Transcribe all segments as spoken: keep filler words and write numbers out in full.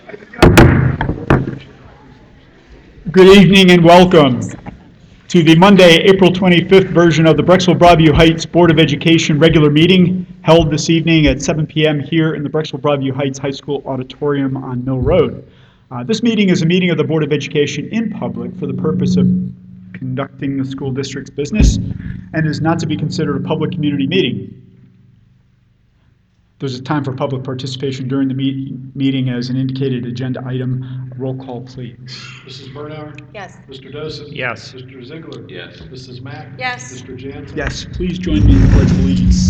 Good evening and welcome to the Monday, April twenty-fifth version of the Brexville Broadview Heights Board of Education regular meeting held this evening at seven p.m. here in the Brexville Broadview Heights High School Auditorium on Mill Road. Uh, this meeting is a meeting of the Board of Education in public for the purpose of conducting the school district's business and is not to be considered a public community meeting. There's a time for public participation during the meet- meeting as an indicated agenda item. Roll call, please. Missus Bernauer? Yes. Mister Dosen? Yes. Mister Ziegler? Yes. Missus Mack? Yes. Mister Jansen? Yes, please join me in the Pledge of Allegiance.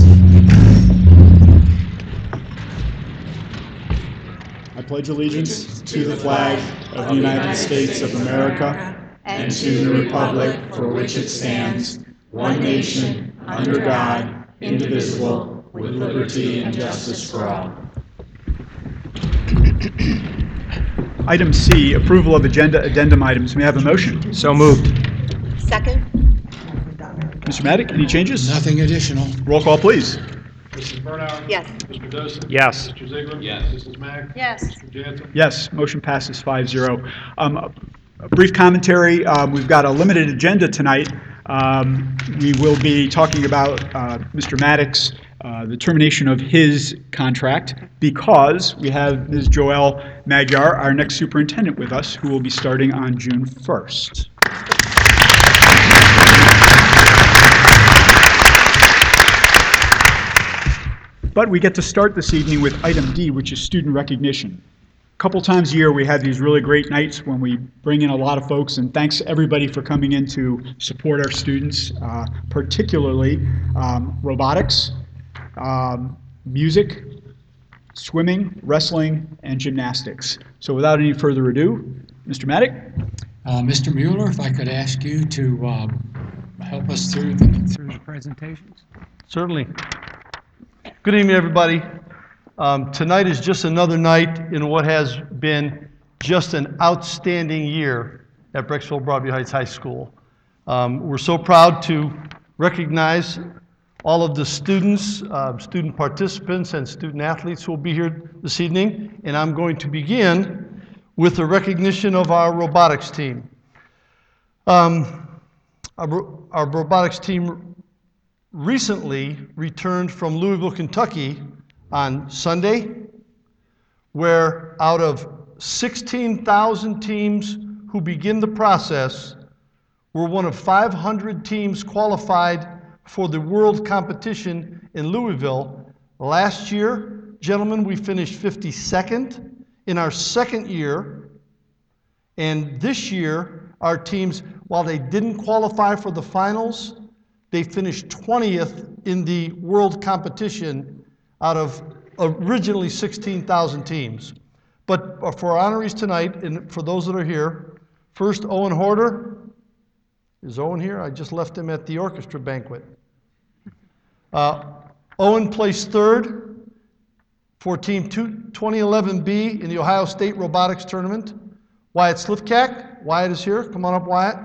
I pledge allegiance to the flag of the United States of America and to the republic for which it stands, one nation, under God, indivisible, with liberty and justice for all. Item C, approval of agenda addendum items. May I have a motion? So moved. Second? Mister Maddock, any changes? Nothing additional. Roll call, please. Missus Bernauer? Yes. Mister Dosen? Yes. Mister Ziegler? Yes. Missus Mack? Yes. Mister Jansen? Yes, motion passes five zero. Um, a a brief commentary. Um, we've got a limited agenda tonight. Um, we will be talking about uh, Mister Maddox, uh, the termination of his contract, because we have Miz Joelle Magyar, our next superintendent, with us, who will be starting on June first. But we get to start this evening with item D, which is student recognition. A couple times a year, we have these really great nights when we bring in a lot of folks, and thanks everybody for coming in to support our students, uh, particularly um, robotics, um, music, swimming, wrestling, and gymnastics. So without any further ado, Mister Maddock? Uh, Mister Mueller, if I could ask you to um, help us through the, through the presentations. Certainly. Good evening, everybody. Um, tonight is just another night in what has been just an outstanding year at Brexville Broadview Heights High School. Um, we're so proud to recognize all of the students, uh, student participants, and student athletes who will be here this evening. And I'm going to begin with the recognition of our robotics team. Um, our, our robotics team recently returned from Louisville, Kentucky on Sunday, where out of sixteen thousand teams who begin the process, we're one of five hundred teams qualified for the world competition in Louisville. Last year, gentlemen, we finished fifty-second in our second year, and this year, our teams, while they didn't qualify for the finals, they finished twentieth in the world competition out of originally sixteen thousand teams. But for our honorees tonight, and for those that are here, first Owen Horder. Is Owen here? I just left him at the orchestra banquet. Uh, Owen placed third for Team twenty eleven B in the Ohio State Robotics Tournament. Wyatt Slifkak. Wyatt is here. Come on up, Wyatt.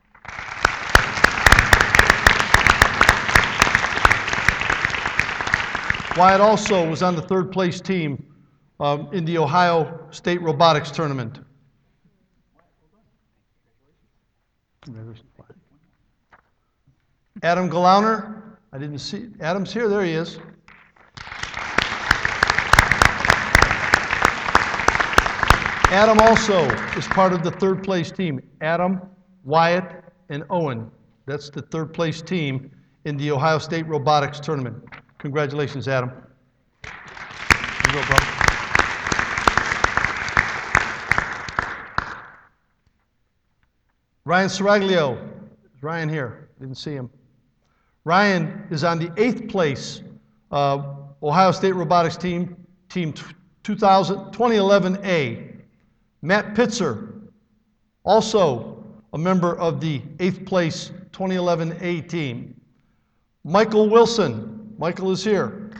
Wyatt also was on the third place team um, in the Ohio State Robotics Tournament. Adam Galauner, I didn't see, Adam's here, there he is. Adam also is part of the third place team. Adam, Wyatt, and Owen. That's the third place team in the Ohio State Robotics Tournament. Congratulations, Adam. Here you go, brother. Ryan Saraglio. Is Ryan here? Didn't see him. Ryan is on the eighth place uh, Ohio State Robotics team, team twenty eleven A. Matt Pitzer, also a member of the eighth place twenty eleven A team. Michael Wilson. Michael is here.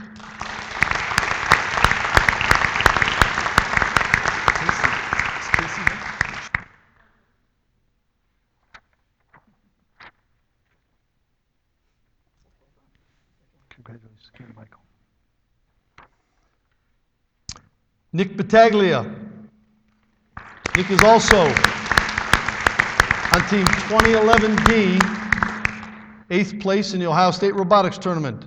Congratulations, Michael. Nick Battaglia. Nick is also on Team twenty eleven D, eighth place in the Ohio State Robotics Tournament.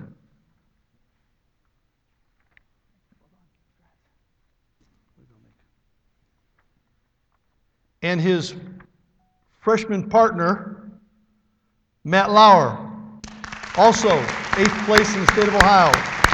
And his freshman partner, Matt Lauer, also eighth place in the state of Ohio.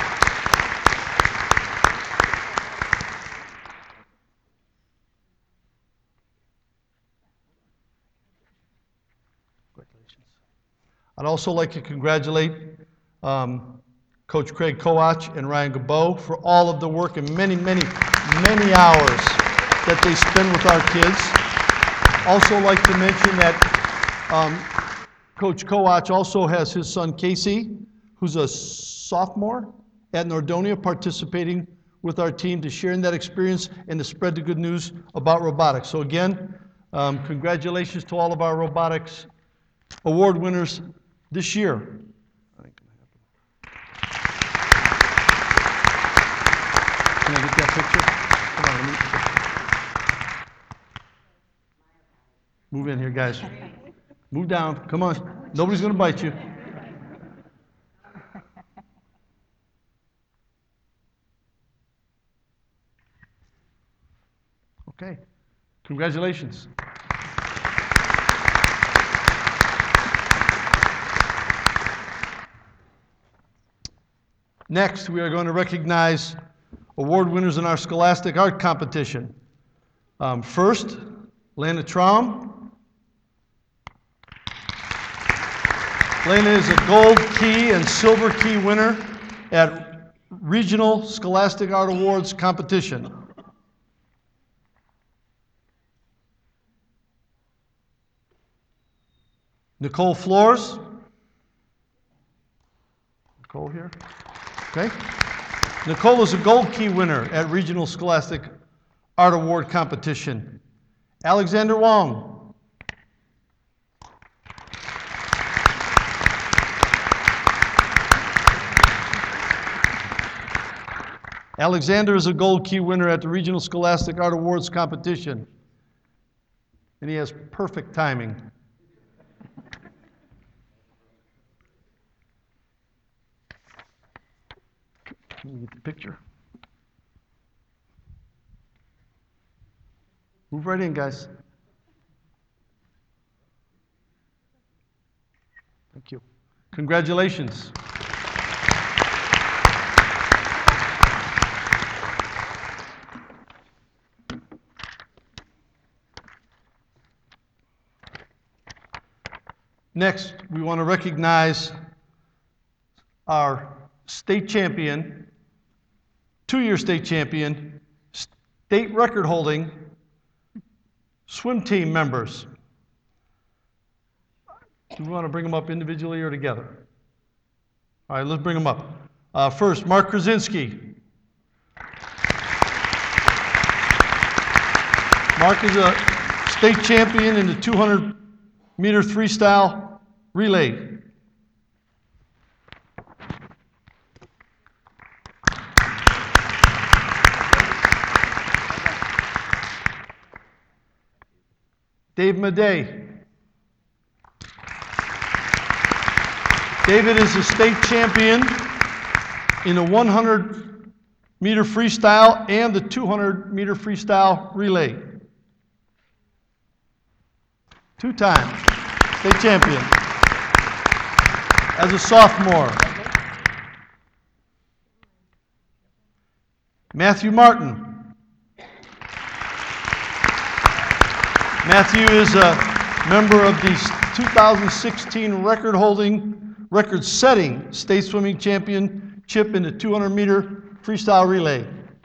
I'd also like to congratulate um, Coach Craig Koach and Ryan Gabo for all of the work and many, many, many hours that they spend with our kids. Also like to mention that um, Coach Koach also has his son Casey, who's a sophomore at Nordonia, participating with our team to share in that experience and to spread the good news about robotics. So again, um, congratulations to all of our robotics award winners this year. Can I get that picture? Come on, let me. Move in here, guys. Move down. Come on. Nobody's going to bite you. Okay. Congratulations. Next, we are going to recognize award winners in our Scholastic Art Competition. Um, first, Lana Traum. Lana is a gold key and silver key winner at Regional Scholastic Art Awards competition. Nicole Flores. Nicole here. Okay. Nicole is a gold key winner at Regional Scholastic Art Award competition. Alexander Wong. Alexander is a gold key winner at the Regional Scholastic Art Awards competition. And he has perfect timing. Can you get the picture? Move right in, guys. Thank you. Congratulations. Next, we want to recognize our state champion, two-year state champion, state record-holding swim team members. Do we want to bring them up individually or together? All right, let's bring them up. Uh, first, Mark Krasinski. Mark is a state champion in the two hundred meter freestyle relay. Dave Madej. David is a state champion in the one hundred meter freestyle and the two hundred meter freestyle relay. Two times state champion. As a sophomore. Matthew Martin. Matthew is a member of the two thousand sixteen record-holding, record-setting state swimming championship in the two hundred meter freestyle relay.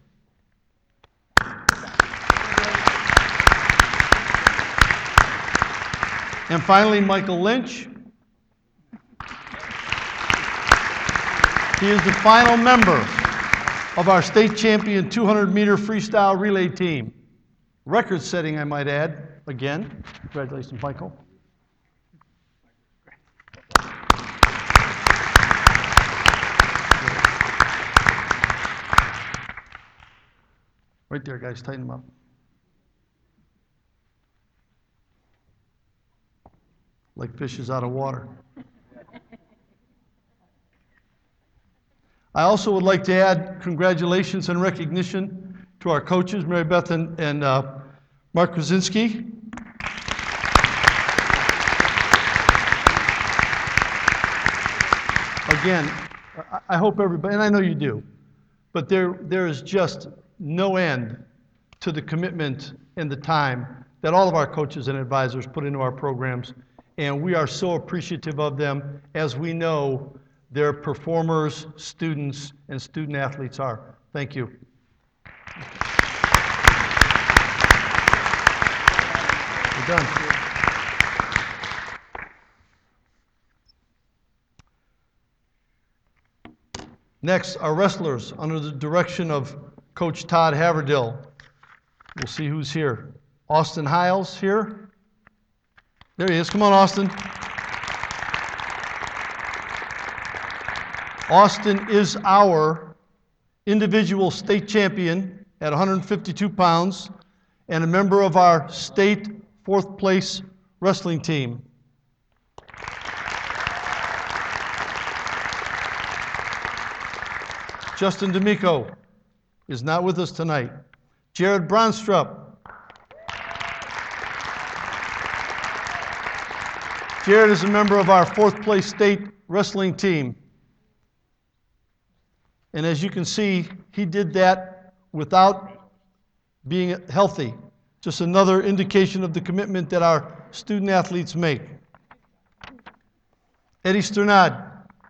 And finally, Michael Lynch. He is the final member of our state champion two hundred meter freestyle relay team. Record-setting, I might add. Again, congratulations, Michael. Right there, guys, tighten them up. like fishes out of water. I also would like to add congratulations and recognition to our coaches, Mary Beth and, and uh, Mark Krasinski. Again, I- I hope everybody, and I know you do, but there, there is just no end to the commitment and the time that all of our coaches and advisors put into our programs, and we are so appreciative of them, as we know their performers, students, and student athletes are. Thank you. We're done. Next, our wrestlers, under the direction of Coach Todd Haverdill. We'll see who's here. Austin Hiles here. There he is. Come on, Austin. Austin is our individual state champion at one hundred fifty-two pounds and a member of our state fourth place wrestling team. Justin D'Amico is not with us tonight. Jared Bronstrup. Jared is a member of our fourth place state wrestling team. And as you can see, he did that without being healthy. Just another indication of the commitment that our student athletes make. Eddie Sternad.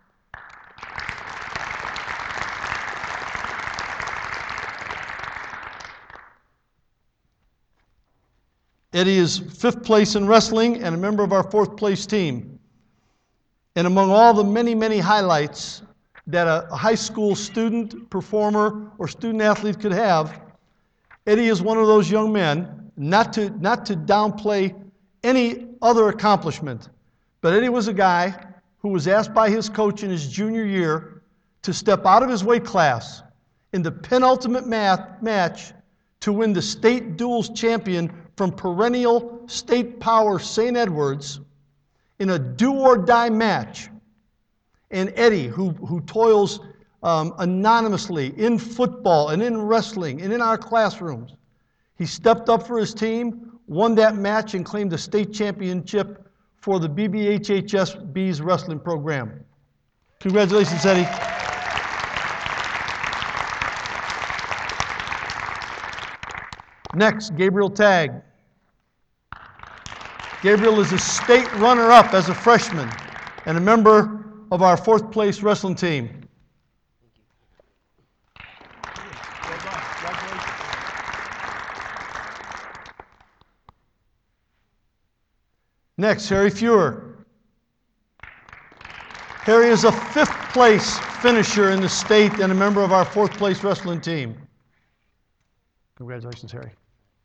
Eddie is fifth place in wrestling and a member of our fourth place team. And among all the many, many highlights that a high school student, performer, or student athlete could have, Eddie is one of those young men, not to, not to downplay any other accomplishment, but Eddie was a guy who was asked by his coach in his junior year to step out of his weight class in the penultimate math match to win the state duals champion from perennial state power Saint Edwards in a do-or-die match. And Eddie, who, who toils um, anonymously in football and in wrestling and in our classrooms, he stepped up for his team, won that match, and claimed the state championship for the B B H H S B's wrestling program. Congratulations, Eddie. Next, Gabriel Tagg. Gabriel is a state runner-up as a freshman and a member of our fourth place wrestling team. Next, Harry Fuhrer. Harry is a fifth place finisher in the state and a member of our fourth place wrestling team. Congratulations, Harry.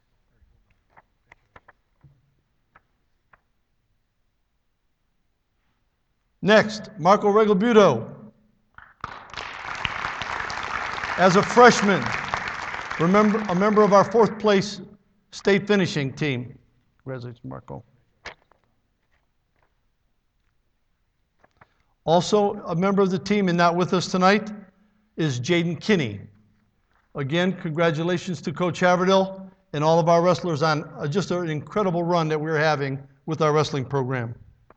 Next, Marco Regalbuto. As a freshman, remember, a member of our fourth place state finishing team. Congratulations, Marco. Also, a member of the team and not with us tonight is Jaden Kinney. Again, congratulations to Coach Haverdill and all of our wrestlers on uh, just an incredible run that we're having with our wrestling program.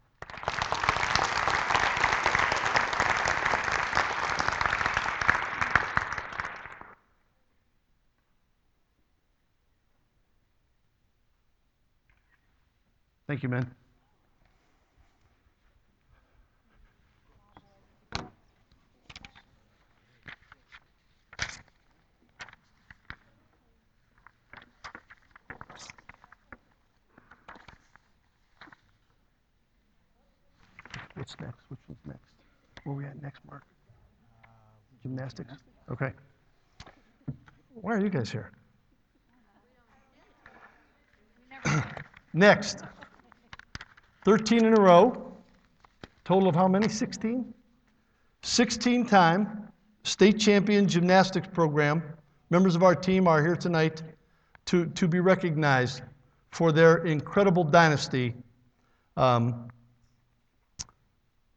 Thank you, man. What's next? Which one's next? Where are we at next, Mark? Gymnastics? Okay. Why are you guys here? Next. thirteen in a row. Total of how many? sixteen? sixteen-time state champion gymnastics program. Members of our team are here tonight to, to be recognized for their incredible dynasty um,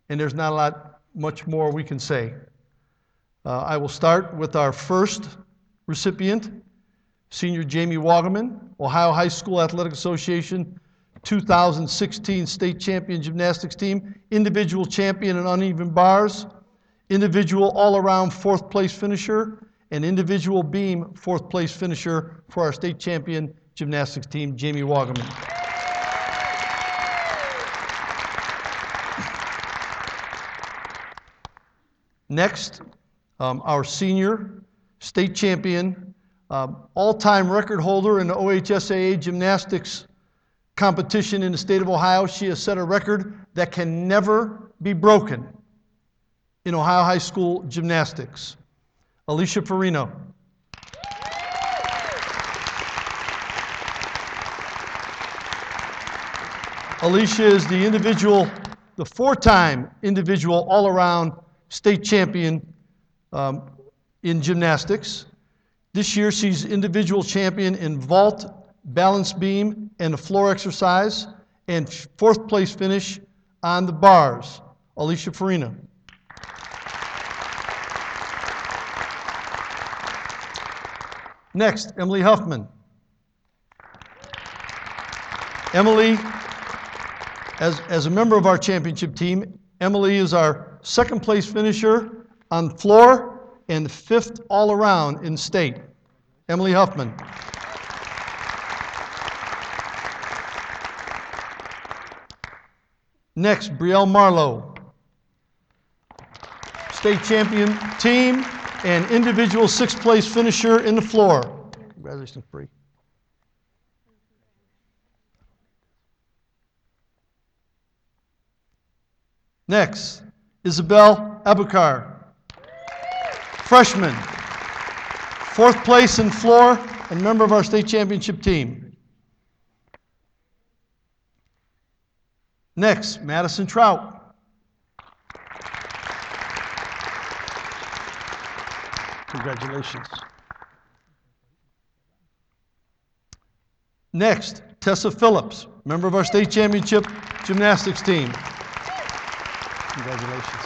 and there's not a lot, much more we can say. Uh, I will start with our first recipient, Senior Jamie Wagaman, Ohio High School Athletic Association two thousand sixteen State Champion Gymnastics Team, individual champion in uneven bars, individual all-around fourth place finisher, and individual beam fourth place finisher for our State Champion Gymnastics Team, Jamie Wagaman. Next, um, our senior state champion, um, all-time record holder in the O H S A A gymnastics competition in the state of Ohio. She has set a record that can never be broken in Ohio high school gymnastics. Alicia Farino. Alicia is the individual, the four-time individual all-around state champion um, in gymnastics. This year she's individual champion in vault, balance beam, and a floor exercise, and fourth place finish on the bars. Alicia Farina. Next, Emily Huffman. Emily, as, as a member of our championship team, Emily is our second place finisher on floor and fifth all around in state. Emily Huffman. Next, Brielle Marlowe. State champion team and individual sixth place finisher in the floor. Congratulations, Brie. Next, Isabel Abukar, freshman, fourth place in floor and member of our state championship team. Next, Madison Trout. Congratulations. Next, Tessa Phillips, member of our state championship gymnastics team. Congratulations.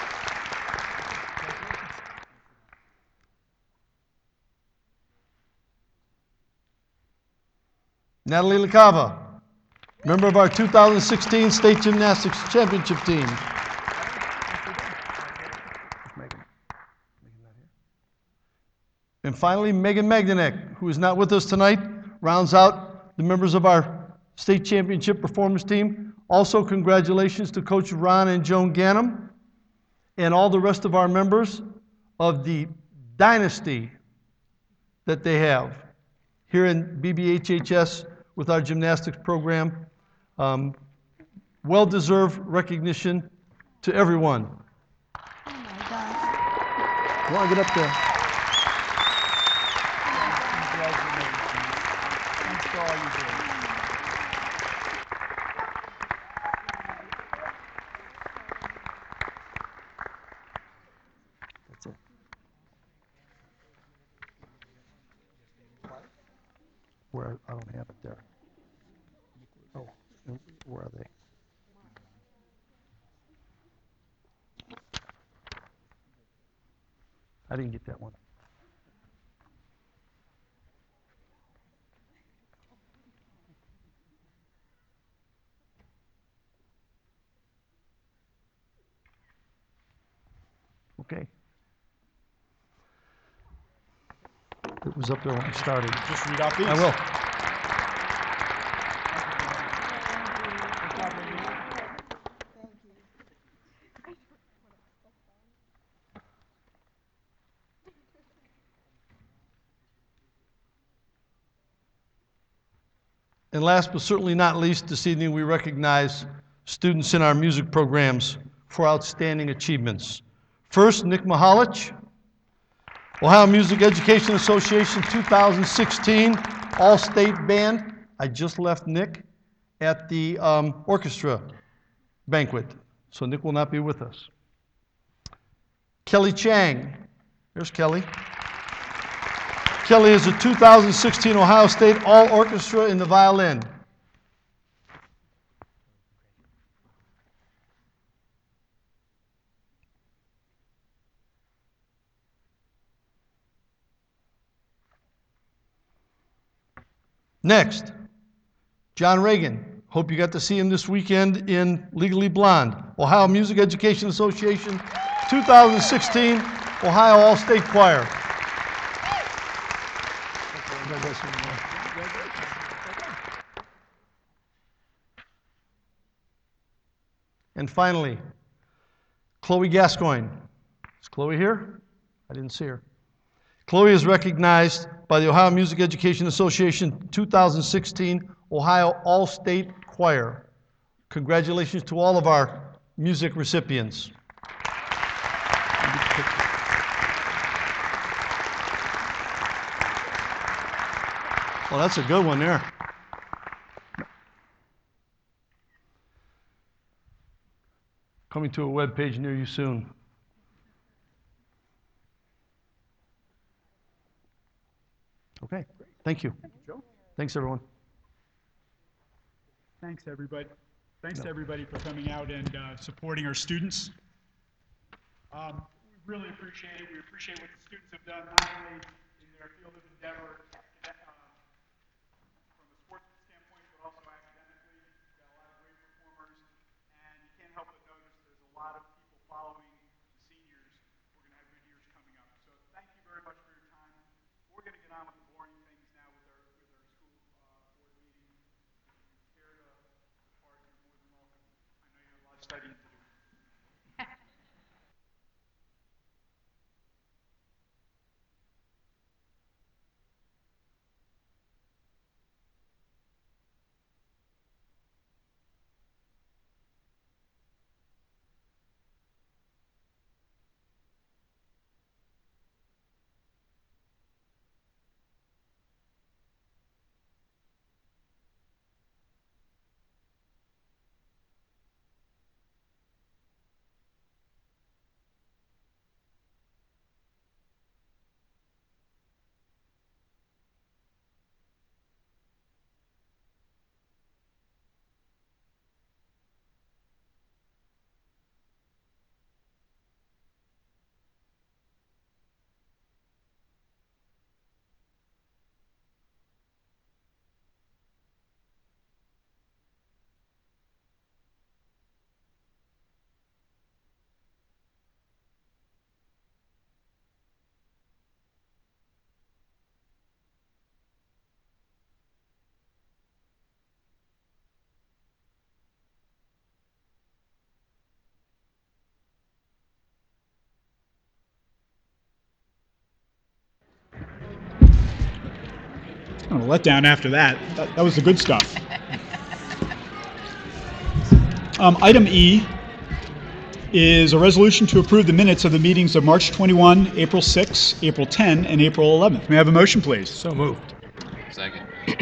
Natalie LaCava, member of our two thousand sixteen State Gymnastics Championship team. And finally, Megan Magdanek, who is not with us tonight, rounds out the members of our State Championship Performance team. Also, congratulations to Coach Ron and Joan Ganem and all the rest of our members of the dynasty that they have here in B B H H S with our gymnastics program. Um, well-deserved recognition to everyone. Oh my God. You want to get up there? Thanks for all you do. That's it. Where, I don't have it there. Oh, where are they? I didn't get that one. Okay. It was up there when I started. Just read out these. I will. And last but certainly not least, this evening we recognize students in our music programs for outstanding achievements. First, Nick Mihalich, Ohio Music Education Association two thousand sixteen All-State Band. I just left Nick at the um, orchestra banquet, so Nick will not be with us. Kelly Chang, there's Kelly. Kelly is a two thousand sixteen Ohio State All-Orchestra in the violin. I Next, John Reagan. Hope you got to see him this weekend in Legally Blonde. Ohio Music Education Association, two thousand sixteen Ohio All-State Choir. And finally, Chloe Gascoigne. Is Chloe here? I didn't see her. Chloe is recognized by the Ohio Music Education Association two thousand sixteen Ohio All-State Choir. Congratulations to all of our music recipients. Well, that's a good one there. Coming to a web page near you soon. Okay, thank you. Joe? Thanks, everyone. Thanks, everybody. Thanks to everybody for coming out and uh, supporting our students. Um, we really appreciate it. We appreciate what the students have done, not only in their field of endeavor, uh, from a sports standpoint, but also academically. We've got a lot of great performers, and you can't help but notice there's a lot of people following the seniors. We're going to have good years coming up. So thank you very much for your time. We're going to get on with the boring things now with our, with our school uh, board meeting. Care to depart, you're more than welcome. I know you have a lot of studying to do. Oh, a letdown after that. That, that was the good stuff. Um, item E is a resolution to approve the minutes of the meetings of March twenty-first, April sixth, April tenth, and April eleventh. May I have a motion, please? So moved. Second.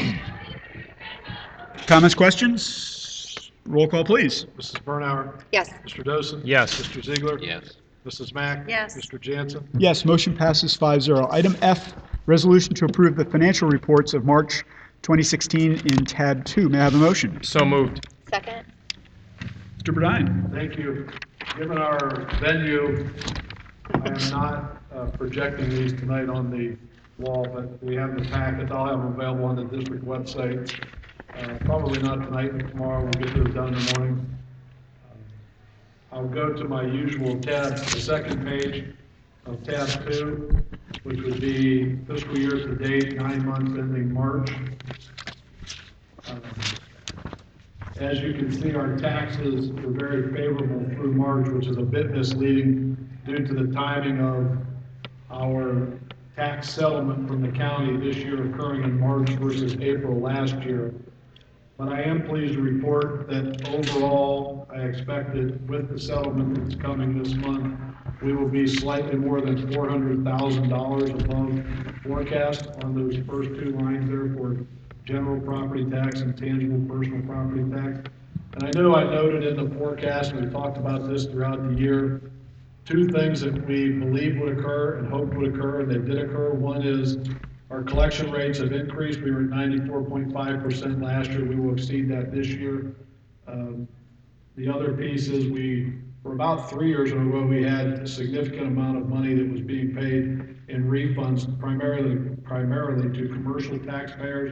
Comments, questions? Roll call, please. Missus Bernauer? Yes. Mister Dosen? Yes. Mister Ziegler? Yes. Missus Mack? Yes. Mister Jansen? Yes, motion passes five zero. Item F, resolution to approve the financial reports of March twenty sixteen in tab two. May I have a motion? So moved. Second. Mister Burdine. Thank you. Given our venue, I am not uh, projecting these tonight on the wall, but we have the packets. I'll have them available on the district website. Uh, Probably not tonight, but tomorrow. We'll get those done in the morning. Um, I'll go to my usual tab, the second page of tab two, which would be fiscal year to date, nine months ending March. Um, As you can see, our taxes were very favorable through March, which is a bit misleading due to the timing of our tax settlement from the county this year occurring in March versus April last year. But I am pleased to report that overall, I expect that with the settlement that's coming this month, we will be slightly more than four hundred thousand dollars above forecast on those first two lines there for general property tax and tangible personal property tax. And I know I noted in the forecast, and we talked about this throughout the year, two things that we believe would occur and hoped would occur, and they did occur. One is our collection rates have increased. We were at ninety-four point five percent last year. We will exceed that this year. Um, the other piece is we, for about three years in a row, we had a significant amount of money that was being paid in refunds, primarily, primarily to commercial taxpayers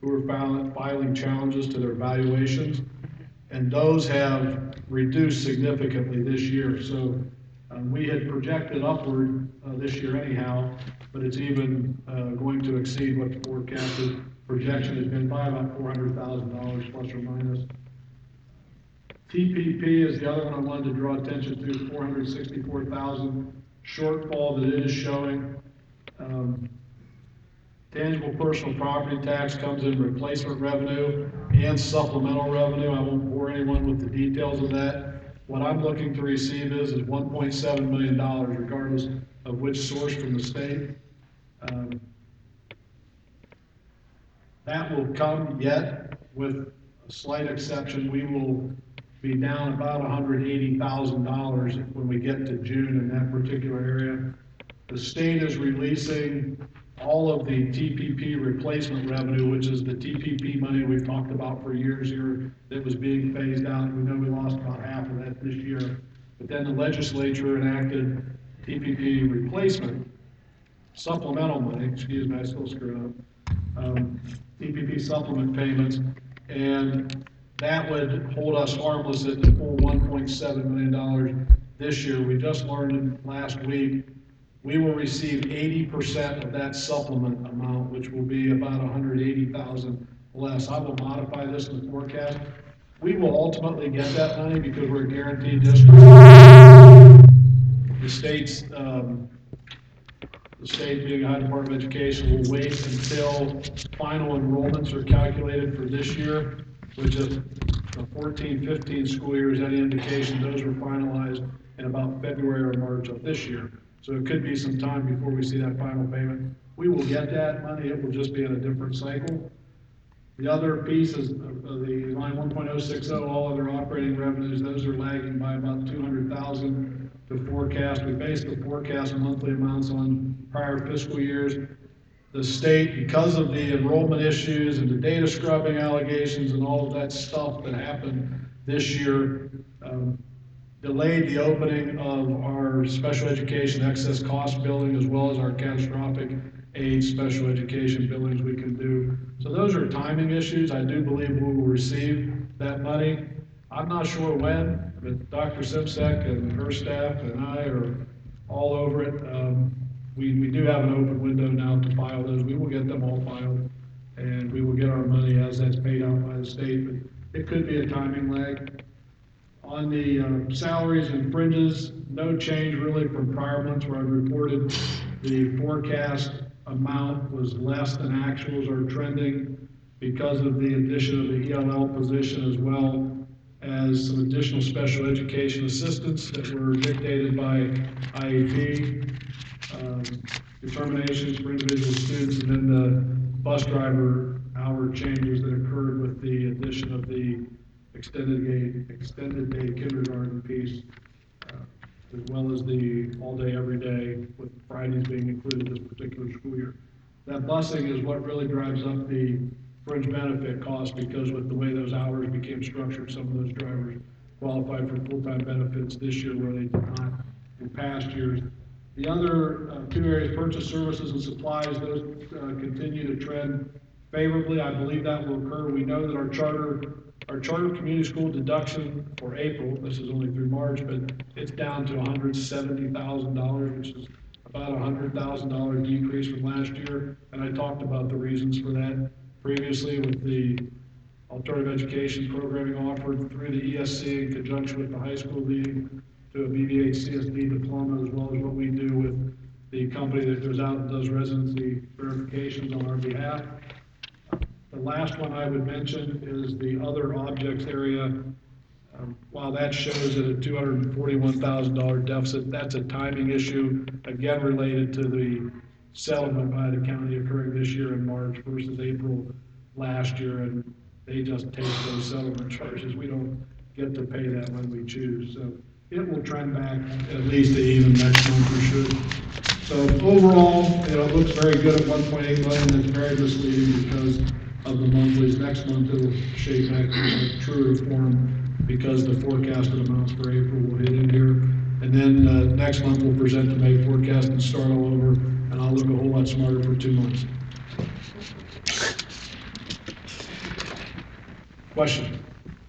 who are fil- filing challenges to their valuations, and those have reduced significantly this year. So um, we had projected upward uh, this year anyhow, but it's even uh, going to exceed what the forecasted projection has been by about four hundred thousand dollars plus or minus. T P P is the other one I wanted to draw attention to, four hundred sixty-four thousand shortfall that it is showing. Um, Tangible personal property tax comes in replacement revenue and supplemental revenue. I won't bore anyone with the details of that. What I'm looking to receive is, is one point seven million dollars, regardless of which source from the state. Um, That will come yet, with a slight exception. We will be down about one hundred eighty thousand dollars when we get to June in that particular area. The state is releasing all of the T P P replacement revenue, which is the T P P money we've talked about for years here that was being phased out. We know we lost about half of that this year. But then the legislature enacted T P P replacement, supplemental money, excuse me, I still screwed up, um, T P P supplement payments, and that would hold us harmless at the full one point seven million dollars this year. We just learned last week we will receive eighty percent of that supplement amount, which will be about one hundred eighty thousand less. I will modify this in the forecast. We will ultimately get that money because we're a guaranteed district. The state's, um, the state being Ohio Department of Education will wait until final enrollments are calculated for this year, which is the fourteen fifteen school year is any indication. Those were finalized in about February or March of this year. So it could be some time before we see that final payment. We will get that money, it will just be in a different cycle. The other piece is uh, the line one point oh six oh, all other operating revenues, those are lagging by about two hundred thousand to forecast. We base the forecast monthly amounts on prior fiscal years. The state, because of the enrollment issues and the data scrubbing allegations and all of that stuff that happened this year, um, delayed the opening of our special education excess cost building as well as our catastrophic aid special education billings we can do. So those are timing issues. I do believe we will receive that money. I'm not sure when, but Doctor Simsek and her staff and I are all over it. Um, we, we do have an open window now to file those. We will get them all filed, and we will get our money as that's paid out by the state. But it could be a timing lag. On the uh, salaries and fringes, no change really from prior months where I reported the forecast amount was less than actuals are trending because of the addition of the E L L position as well as some additional special education assistants that were dictated by I E P, um, determinations for individual students, and then the bus driver hour changes that occurred with the addition of the extended day, extended day kindergarten piece, uh, as well as the all day, every day, with Fridays being included this particular school year. That busing is what really drives up the fringe benefit cost, because with the way those hours became structured, some of those drivers qualified for full-time benefits this year where they did not in past years. The other uh, two areas, purchase services and supplies, those uh, continue to trend favorably. I believe that will occur. We know that our charter Our charter community school deduction for April, this is only through March, but it's down to one hundred seventy thousand dollars, which is about a one hundred thousand dollars decrease from last year. And I talked about the reasons for that previously with the alternative education programming offered through the E S C in conjunction with the high school leading to a B B H C S D diploma, as well as what we do with the company that goes out and does residency verifications on our behalf. The last one I would mention is the other objects area. Um, while that shows at a two hundred forty-one thousand dollars deficit, that's a timing issue, again related to the settlement by the county occurring this year in March versus April last year, and they just take those settlement charges. We don't get to pay that when we choose. So it will trend back at least to even next month or should. So overall, you know, it looks very good at one point eight million. It's very misleading because of the monthlies. Next month it'll shape back to a truer form because the forecasted amounts for April will hit in here. And then uh, next month we'll present the May forecast and start all over, and I'll look a whole lot smarter for two months. Question?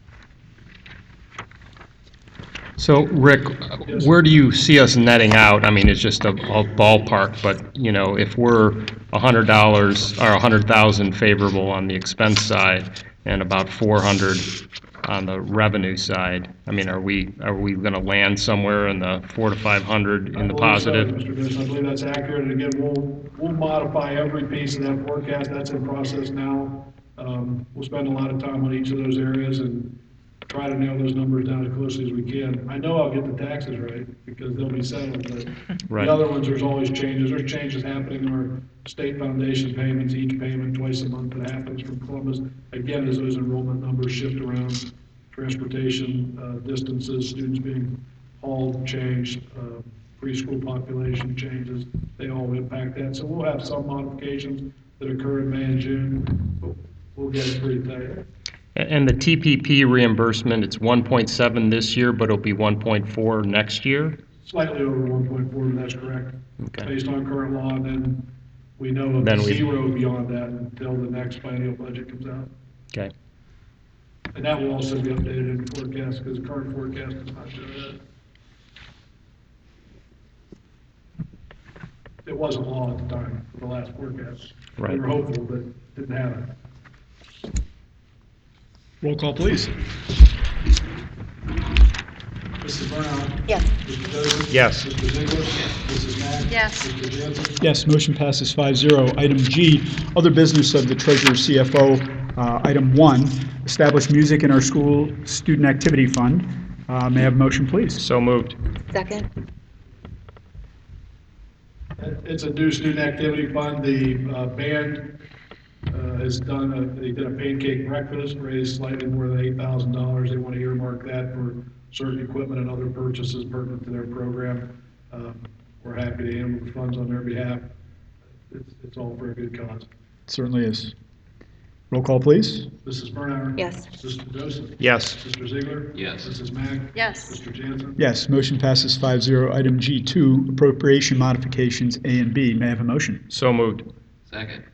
So, Rick, Yes. where do you see us netting out? I mean, it's just a a ballpark, but, you know, if we're one hundred dollars or one hundred thousand favorable on the expense side and about four hundred on the revenue side, I mean, are we, are we going to land somewhere in the four to five hundred in the I believe so, positive? Mister Bishop, I believe that's accurate, and again, we'll, we'll modify every piece of that forecast, that's in process now. Um, We'll spend a lot of time on each of those areas and try to nail those numbers down as closely as we can. I know I'll get the taxes right, because they'll be settled, but Right. the other ones, there's always changes, there's changes happening in our state foundation payments, each payment twice a month that happens from Columbus. Again, as those enrollment numbers shift around, transportation, uh, distances, students being hauled, changed, uh, preschool population changes, they all impact that. So we'll have some modifications that occur in May and June, but we'll get it pretty tight. And the T P P reimbursement, it's one point seven this year, but it'll be one point four next year? Slightly over one point four, that's correct. Okay. Based on current law, and then we know of Then we- zero beyond that until the next biennial budget comes out. Okay. And that will also be updated in the forecast, because the current forecast does not show that. It wasn't law at the time, for the last forecast. We Right. were hopeful, but didn't have it. Roll call, please. Missus Brown? Yes. Mister Joseph? Yes. Mister Ziegler? Missus Mack? Yes. Mister Jansen? Yes, motion passes five zero. Item G, other business of the Treasurer C F O. Uh, Item one, establish music in our school student activity fund. Uh, May I have a motion, please? So moved. Second? It's a new student activity fund. The uh, band uh, has done, a- they did a pancake breakfast, raised slightly more than eight thousand dollars. They want to earmark that for certain equipment and other purchases pertinent to their program. Um, We're happy to handle the funds on their behalf. It's it's all for a good cause. Certainly is. Roll call, please. Missus Bernauer? Yes. Mister Joseph? Yes. Mister Ziegler? Yes. Missus Mack? Yes. Mister Jansen? Yes, motion passes five zero. Item G two, appropriation modifications A and B. May I have a motion? So moved. Second.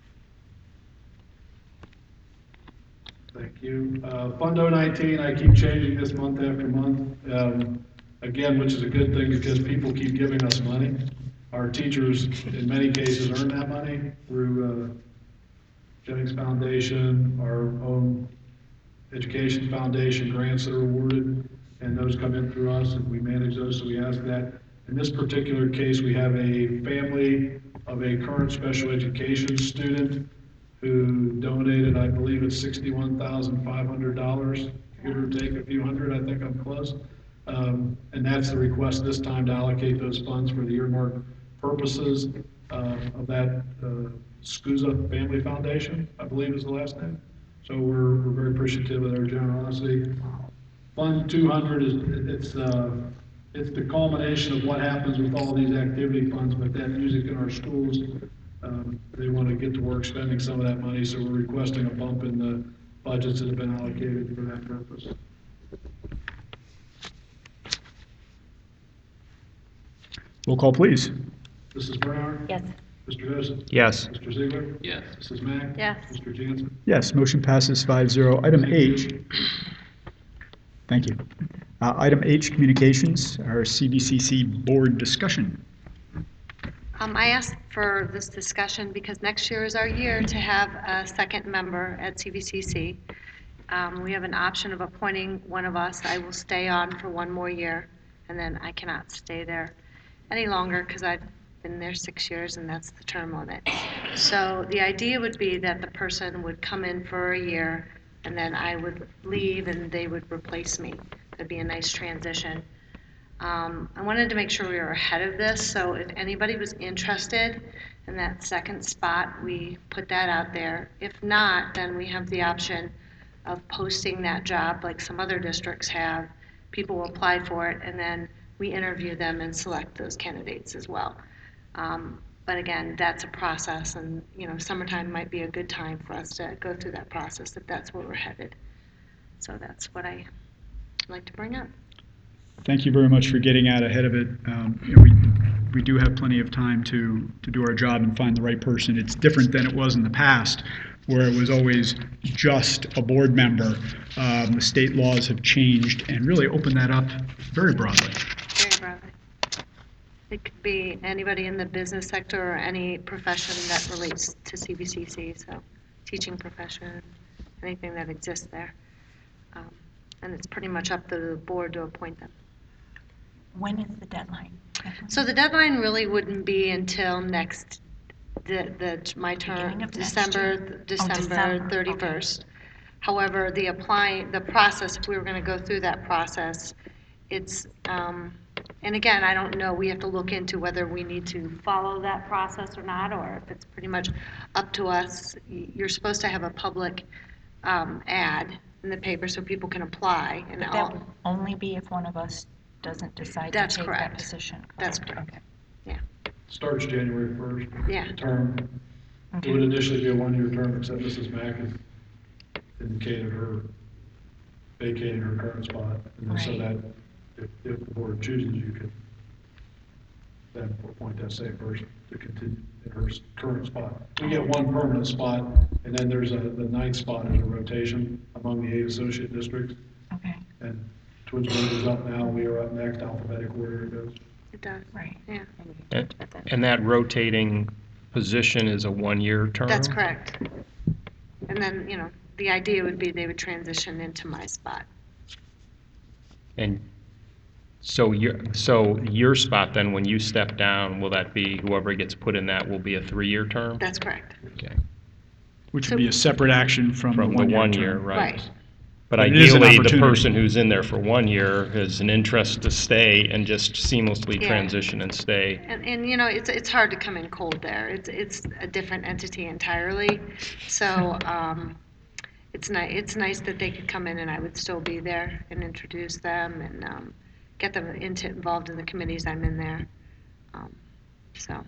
Thank you. Uh, Fund oh nineteen, I keep changing this month after month, um, again, which is a good thing because people keep giving us money. Our teachers, in many cases, earn that money through uh, Jennings Foundation, our own Education Foundation grants that are awarded, and those come in through us, and we manage those, so we ask that. In this particular case, we have a family of a current special education student who donated, I believe it's sixty-one thousand five hundred dollars, give or take a few hundred, I think I'm close. Um, And that's the request this time to allocate those funds for the earmarked purposes uh, of that uh, SCUSA Family Foundation, I believe is the last name. So we're, we're very appreciative of their generosity. Fund two hundred is, it's, uh, it's the culmination of what happens with all these activity funds, but that music in our schools, um, they want to get to work spending some of that money, so we're requesting a bump in the budgets that have been allocated for that purpose. Roll call, please. Missus Bernauer? Yes. Mister Joseph? Yes. Mister Ziegler? Yes. Missus Mack? Yes. Mister Jansen? Yes, motion passes five zero. Item H. Thank you. Uh, Item H, communications, our C B C C board discussion. Um, I asked for this discussion because next year is our year to have a second member at C V C C. Um, we have an option of appointing one of us. I will stay on for one more year, and then I cannot stay there any longer because I've been there six years and that's the term limit. So the idea would be that the person would come in for a year and then I would leave and they would replace me. That'd be a nice transition. Um, I wanted to make sure we were ahead of this, so if anybody was interested in that second spot, we put that out there. If not, then we have the option of posting that job like some other districts have. People will apply for it, and then we interview them and select those candidates as well. Um, But again, that's a process, and, you know, summertime might be a good time for us to go through that process if that's where we're headed. So that's what I like to bring up. Thank you very much for getting out ahead of it. Um, you know, we, we do have plenty of time to, to do our job and find the right person. It's different than it was in the past where it was always just a board member. Um, The state laws have changed and really opened that up very broadly. Very broadly. It could be anybody in the business sector or any profession that relates to C V C C, so teaching profession, anything that exists there. Um, And it's pretty much up to the board to appoint them. When is the deadline? So the deadline really wouldn't be until next, the, the, my Beginning term, of next December, year? Oh, December December, thirty-first. However, the applying, the process, if we were gonna go through that process, it's, um, and again, I don't know, we have to look into whether we need to follow that process or not, or if it's pretty much up to us. Y- You're supposed to have a public, um, ad in the paper so people can apply, and But all, that would only be if one of us doesn't decide to That's take that correct. position. That's correct? correct. Starts January first. Yeah. The term, it would initially be a one-year term, except Missus Mack has indicated her vacating her current spot. And then so Right. that, if, if the board chooses, you could then appoint that same person to continue in her s- current spot. We get one permanent spot, and then there's a, the ninth spot is a rotation among the eight associate districts. Okay, And Twinsburg is up now, we are up next, alphabetic order it goes. It does, right. yeah. And and that rotating position is a one-year term? That's correct. And then, you know, the idea would be they would transition into my spot. And so your, so your spot then, when you step down, will that be, whoever gets put in that will be a three-year term? That's correct. Okay. Which would be a separate action from the From the one-year one year, term. right. Right. But But it is an ideally, the opportunity. person who's in there for one year has an interest to stay and just seamlessly Yeah. transition and stay. And, and, you know, it's, it's hard to come in cold there. It's, it's a different entity entirely. So, um, it's ni, it's nice that they could come in and I would still be there and introduce them and, um, get them into, involved in the committees I'm in there. Um, So,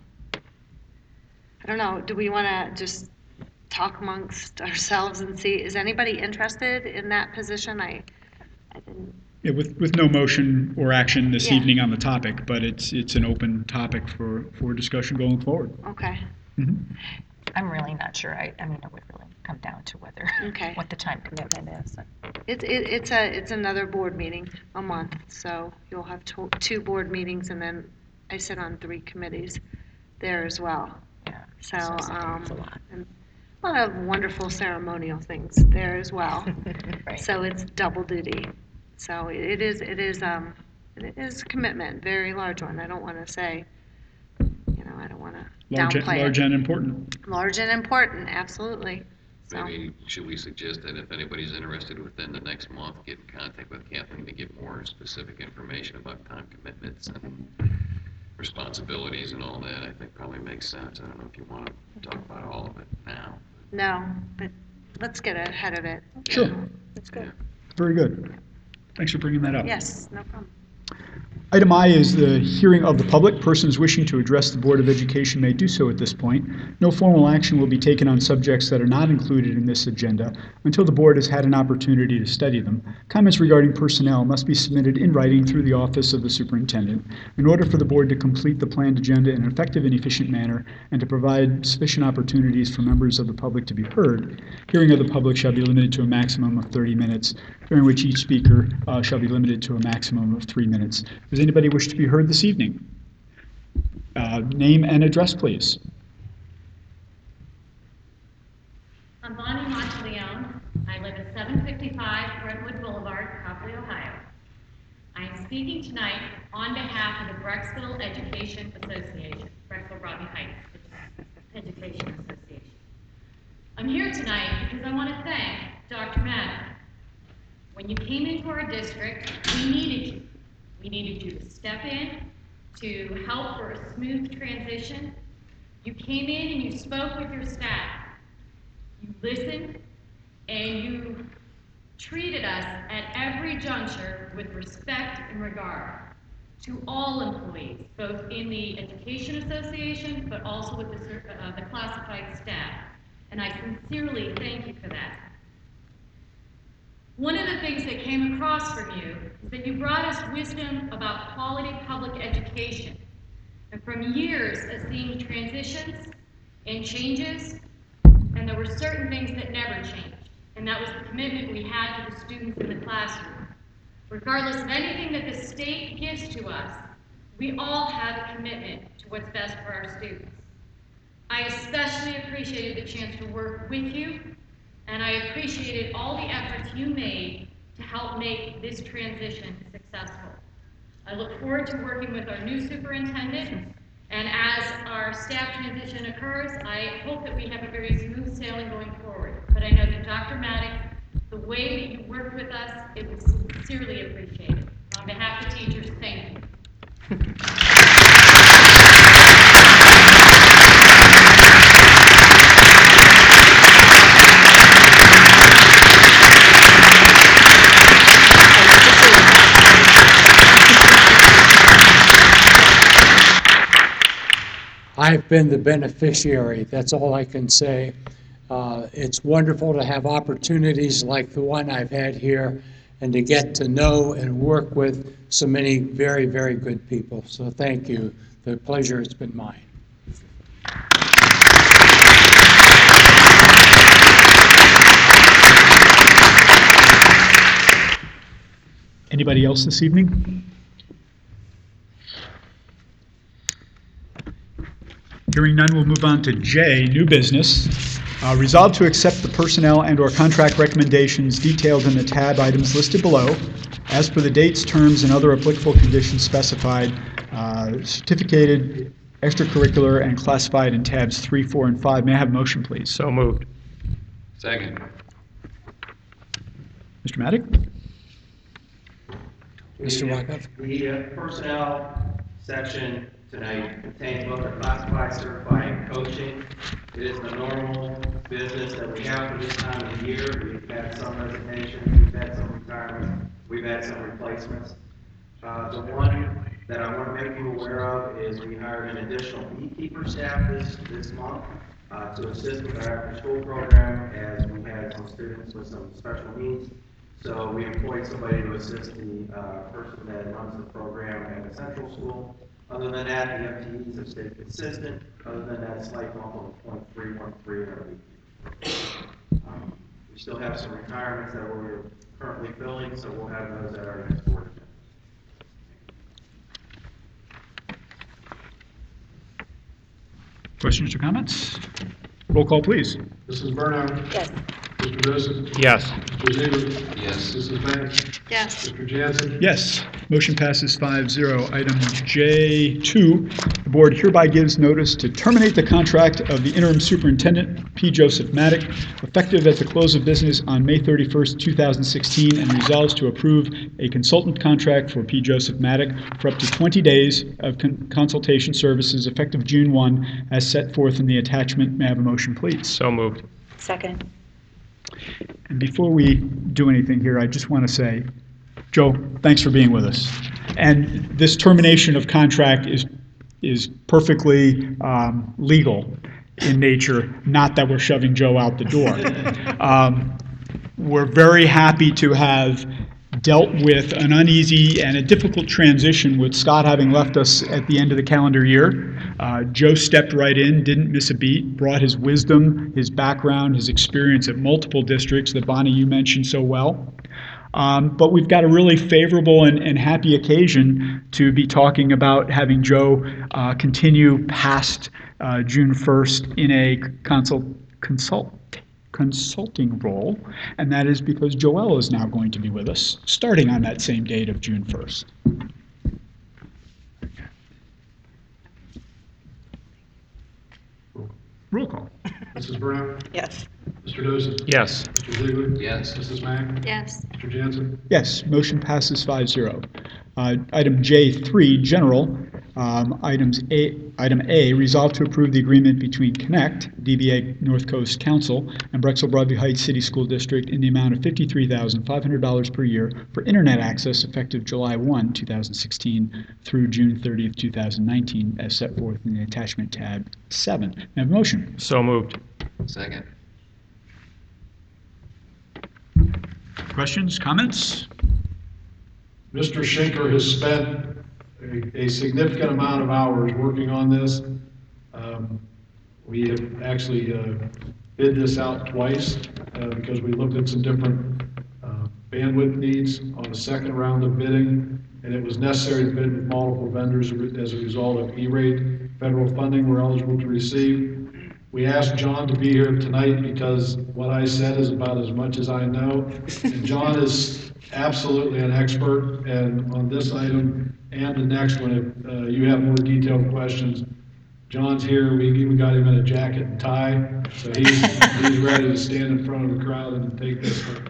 I don't know, do we wanna just talk amongst ourselves and see, is anybody interested in that position? I, I didn't, Yeah, with, with no motion or action this Yeah. evening on the topic, but it's, it's an open topic for, for discussion going forward. okay, Mhm. I'm really not sure. I, I mean, it would really come down to whether, Okay. what the time commitment is. It, it, it's a, it's another board meeting a month, so you'll have two, two board meetings, and then I sit on three committees there as well. Yeah. So, it's a- um, it's a lot. and a lot of wonderful ceremonial things there as well. Right. So it's double duty. So it is, it is, um, it is a commitment, very large one. I don't want to say, you know, I don't want to Large, downplay large it. and important. Large and important, absolutely. So, Maybe, should we suggest that if anybody's interested within the next month, get in contact with Kathleen to get more specific information about time commitments and responsibilities and all that? I think probably makes sense. I don't know if you want to talk about all of it now. no, but let's get ahead of it. Sure. That's good. Very good. Thanks for bringing that up. Yes, no problem. Item I is the hearing of the public. Persons wishing to address the Board of Education may do so at this point. No formal action will be taken on subjects that are not included in this agenda until the board has had an opportunity to study them. Comments regarding personnel must be submitted in writing through the office of the superintendent in order for the board to complete the planned agenda in an effective and efficient manner and to provide sufficient opportunities for members of the public to be heard. Hearing of the public shall be limited to a maximum of thirty minutes, during which each speaker uh, shall be limited to a maximum of three minutes. Does anybody wish to be heard this evening? Uh, Name and address, please. I'm Bonnie Monteleone. I live at seven fifty-five Brentwood Boulevard, Copley, Ohio. I am speaking tonight on behalf of the Brecksville Education Association, Brecksville Robbie Heights Education Association. I'm here tonight because I want to thank Doctor Madden. When you came into our district, we needed you. We needed you to step in, to help for a smooth transition. You came in and you spoke with your staff. You listened, and you treated us at every juncture with respect and regard to all employees, both in the Education Association, but also with the, cer- uh, the classified staff. And I sincerely thank you for that. One of the things that came across from you is that you brought us wisdom about quality public education. And from years of seeing transitions and changes, and and there were certain things that never changed, and that was the commitment we had to the students in the classroom. Regardless of anything that the state gives to us, we all have a commitment to what's best for our students. I especially appreciated the chance to work with you, and I appreciated all the efforts you made to help make this transition successful. I look forward to working with our new superintendent, and as our staff transition occurs, I hope that we have a very smooth sailing going forward. But I know that Doctor Maddox, the way that you worked with us, it was sincerely appreciated. On behalf of the teachers, thank you. I've been the beneficiary, that's all I can say. Uh, It's wonderful to have opportunities like the one I've had here and to get to know and work with so many very, very good people. So thank you. The pleasure has been mine. Anybody else this evening? Hearing none, we'll move on to J, new business. Uh, Resolved to accept the personnel and/or contract recommendations detailed in the tab items listed below, as per the dates, terms, and other applicable conditions specified, uh, certificated, extracurricular, and classified in tabs three, four, and five. May I have a motion, please? So moved. Second. Mister Maddock? Mister Wyckoff? The uh, personnel section tonight contains both the classified, certified, and coaching. It is the normal business that we have for this time of the year. We've had some resignations, we've had some retirements, we've had some replacements. Uh, the one that I want to make you aware of is we hired an additional beekeeper staff this, this month uh, to assist with our after-school program, as we had some students with some special needs. So we employed somebody to assist the uh, person that runs the program at the central school. Other than that, the F T Es have stayed consistent. Other than that slight bump of point three one three in our week. Um, we still have some retirements that we're currently filling, so we'll have those at our next board meeting. Questions or comments? Roll call, please. Missus Burnham? Yes. Mister Joseph? Yes. Mister Ziegler? Yes. Missus Banks? Yes. Mister Jansen? Yes. Motion passes five zero. Item J two, the board hereby gives notice to terminate the contract of the interim superintendent, P. Joseph Maddock, effective at the close of business on May thirty-first, two thousand sixteen, and resolves to approve a consultant contract for P. Joseph Maddock for up to twenty days of con- consultation services effective June first, as set forth in the attachment. May I have a motion, please? So moved. Second. And before we do anything here, I just want to say, Joe, thanks for being with us. And this termination of contract is is perfectly um, legal in nature, not that we're shoving Joe out the door. Um, we're very happy to have dealt with an uneasy and a difficult transition with Scott having left us at the end of the calendar year. Uh, Joe stepped right in, didn't miss a beat, brought his wisdom, his background, his experience at multiple districts that, Bonnie, you mentioned so well. Um, but we've got a really favorable and, and happy occasion to be talking about having Joe uh, continue past uh, June first in a consult, consult, consulting role, and that is because Joelle is now going to be with us, starting on that same date of June first. Roll call. Missus Brown? Yes. Mister Joseph? Yes. Mister Ziegler? Yes. Missus Mack? Yes. Mister Jansen? Yes, motion passes five zero. Uh, Item J three, general. Um, Items A, item A, resolve to approve the agreement between Connect, D B A North Coast Council, and Brexville Broadview Heights City School District in the amount of fifty-three thousand five hundred dollars per year for internet access effective July first, two thousand sixteen through June thirtieth, two thousand nineteen, as set forth in the attachment tab seven. May I have a motion? So moved. Second. Questions, comments? Mister Schenker has spent a, a significant amount of hours working on this. Um, we have actually uh, bid this out twice uh, because we looked at some different uh, bandwidth needs on the second round of bidding, and it was necessary to bid with multiple vendors as a result of E-rate federal funding we're eligible to receive. We asked John to be here tonight because what I said is about as much as I know. And John is absolutely an expert, and on this item and the next one, if uh, you have more detailed questions, John's here. We even got him in a jacket and tie, so he's, he's ready to stand in front of the crowd and take this one.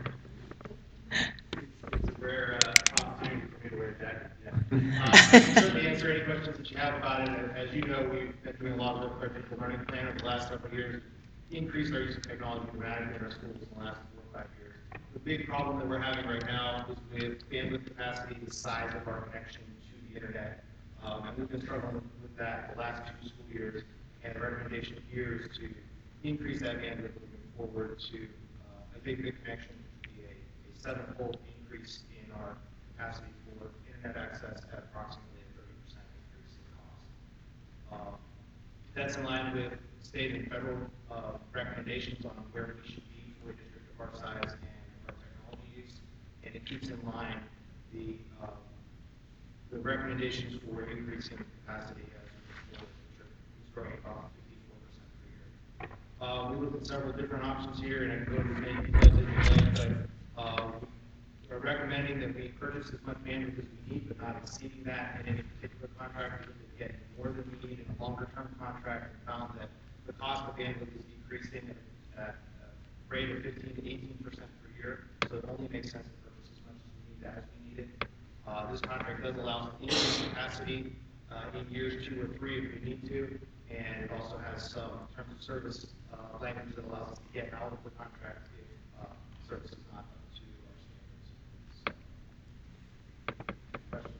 It's a rare uh, opportunity for me to wear a jacket. Yeah. Uh, I can certainly answer any questions that you have about it. As you know, we've been doing a lot of work with our digital learning plan over the last several years, increased our use of technology dramatically in our schools in the last four or five years. The big problem that we're having right now is with bandwidth capacity, the size of our connection to the internet. Um, and we've been struggling with that the last two school years, and the recommendation here is to increase that bandwidth moving forward to uh, a big, big connection, which would be a, a seven-fold increase in our capacity for internet access at approximately a thirty percent increase in cost. Um, that's in line with state and federal uh, recommendations on where we should be for a district of our size and our technology use, and it keeps in line the uh, the recommendations for increasing capacity as we move forward, which is growing about fifty-four percent per year. Uh, we looked at several different options here, and I can go into many details if you like, but uh, we're recommending that we purchase as much bandwidth as we need, but not exceeding that in any particular contract. We looked at getting more than we need in a longer-term contract and found that the cost of bandwidth is decreasing at a rate of fifteen to eighteen percent per year, so it only makes sense to purchase as much as we need as we need it. Uh, this contract does allow us to increase capacity uh, in years two or three if we need to, and it also has some terms of service uh, language that allows us to get out of the contract if uh, service is not up to our standards. So, questions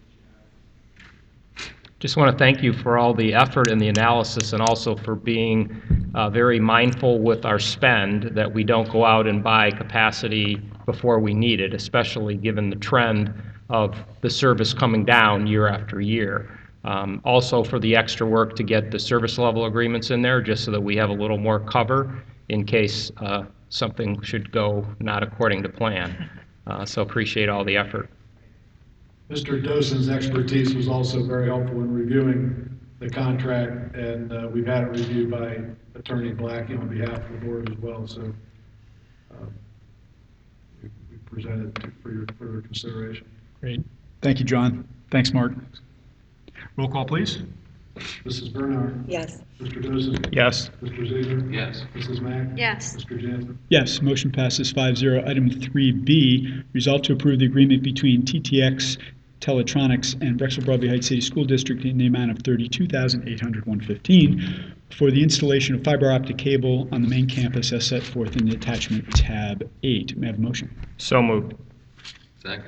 you have? Just want to thank you for all the effort and the analysis, and also for being uh, very mindful with our spend, that we don't go out and buy capacity before we need it, especially given the trend of the service coming down year after year. Um, also for the extra work to get the service level agreements in there, just so that we have a little more cover in case uh, something should go not according to plan. Uh, so appreciate all the effort. Mister Dosen's expertise was also very helpful in reviewing the contract, and uh, we've had it reviewed by Attorney Blackie on behalf of the board as well, so uh, we we present it for your further consideration. Great. Thank you, John. Thanks, Mark. Roll call, please. Missus Bernhardt? Yes. Mister Dosen? Yes. Mister Ziegler? Yes. Missus Mack? Yes. Mister Jansen? Yes, motion passes five zero. Item three B, resolve to approve the agreement between T T X Teletronics and Brexville Broadview Heights City School District in the amount of thirty-two thousand eight hundred one dollar and fifteen cents for the installation of fiber optic cable on the main campus as set forth in the attachment tab eight. May I have a motion? So moved. Second.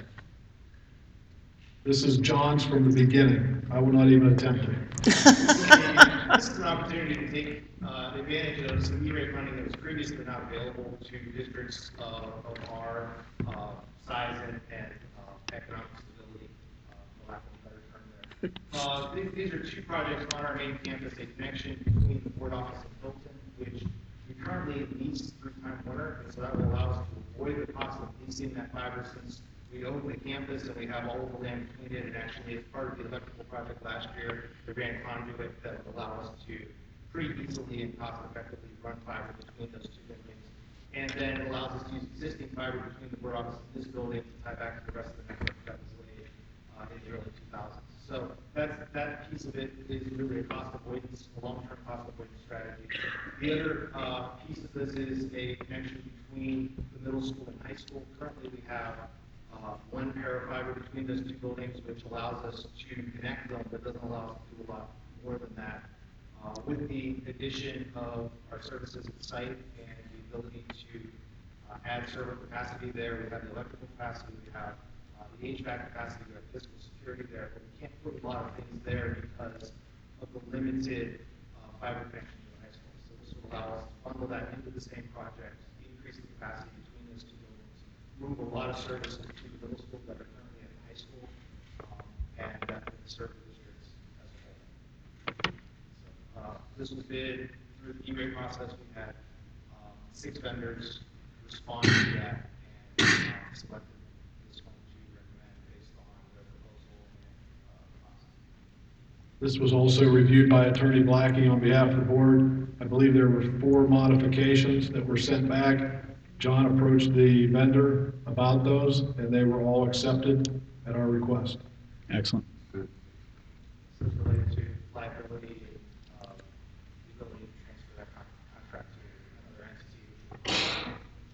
This is John's from the beginning. I will not even attempt it. This is an opportunity to take uh, advantage of some E-rate funding that was previously not available to districts uh, of our uh, size and, and uh, economic stability, uh, for lack of a better term there. Uh, these, these are two projects on our main campus, a connection between the board office and Hilton, which we currently lease through Time Warner, and so that will allow us to avoid the cost of leasing that fiber, since we own the campus and we have all of the land between it, and actually as part of the electrical project last year, we ran conduit that would allow us to pretty easily and cost effectively run fiber between those two buildings. And then it allows us to use existing fiber between the board office and this building to tie back to the rest of the network that was laid uh, in the early two thousands. So that's, that piece of it is really a cost avoidance, a long-term cost avoidance strategy. The other uh, piece of this is a connection between the middle school and high school. Currently we have Uh, one pair of fiber between those two buildings, which allows us to connect them, but doesn't allow us to do a lot more than that. Uh, with the addition of our services at site and the ability to uh, add server capacity there, we have the electrical capacity, we have uh, the H V A C capacity, we have physical security there, but we can't put a lot of things there because of the limited uh, fiber connection to the high school. So this will allow us to bundle that into the same project, increase the capacity between those two buildings, move a lot of services to the middle school that are currently at the high school, um, and that will serve the districts as a whole. So, uh, this was bid through the E-rate process. We had um, six vendors responded to that and uh, selected this one to recommend based on the proposal and uh, cost. This was also reviewed by Attorney Blackie on behalf of the board. I believe there were four modifications that were sent back. John approached the vendor about those, and they were all accepted at our request. Excellent. This is related to liability and uh, the ability to transfer that con- contract to another entity.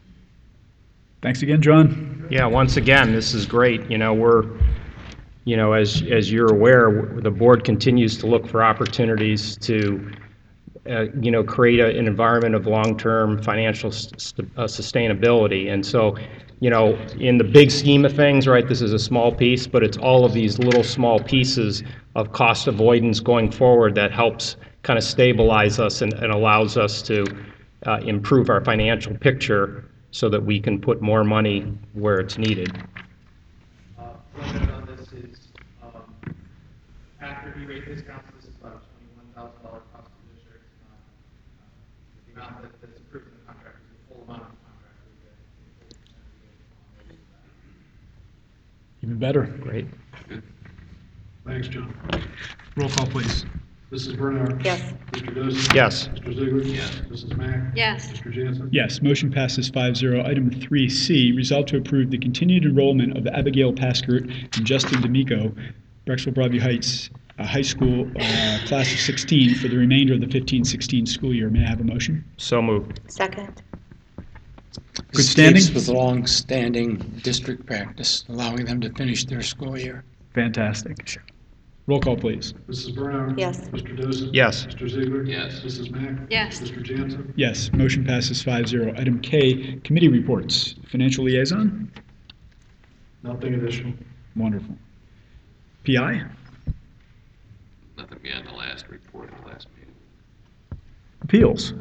Thanks again, John. Yeah, once again, this is great. You know, we're, you know, as, as you're aware, w- the board continues to look for opportunities to, uh, you know, create a- an environment of long-term financial s- st- uh, sustainability. And so, you know, in the big scheme of things, right, this is a small piece, but it's all of these little small pieces of cost avoidance going forward that helps kind of stabilize us and, and allows us to uh, improve our financial picture so that we can put more money where it's needed. Uh, One note on this is, um, after E-rate discounts, this is about a twenty-one thousand dollars cost to the district. Uh, uh, The amount that, that's approved in the contract is the full amount of the contract. We get a full percent rebate on those. Even better. Great. Thanks, John. Roll call, please. Missus Bernard. Yes. Mister Dosey. Yes. Mister Ziegler. Yes. Missus Mack. Yes. Mister Jansen. Yes, motion passes five zero. Item three C, resolve to approve the continued enrollment of Abigail Paskert and Justin D'Amico, Brecksville Broadview Heights uh, High School, uh, class of sixteen, for the remainder of the fifteen sixteen school year. May I have a motion? So moved. Second. Good standing? This keeps with long-standing district practice, allowing them to finish their school year. Fantastic. Roll call, please. Missus Bernard. Yes. Mister Dosey. Yes. Mister Ziegler. Yes. Missus Mack. Yes. Mister Jansen. Yes, motion passes five zero. Item K, committee reports. Financial liaison? Nothing additional. Wonderful. P I? Nothing beyond the last report of the last meeting. Appeals?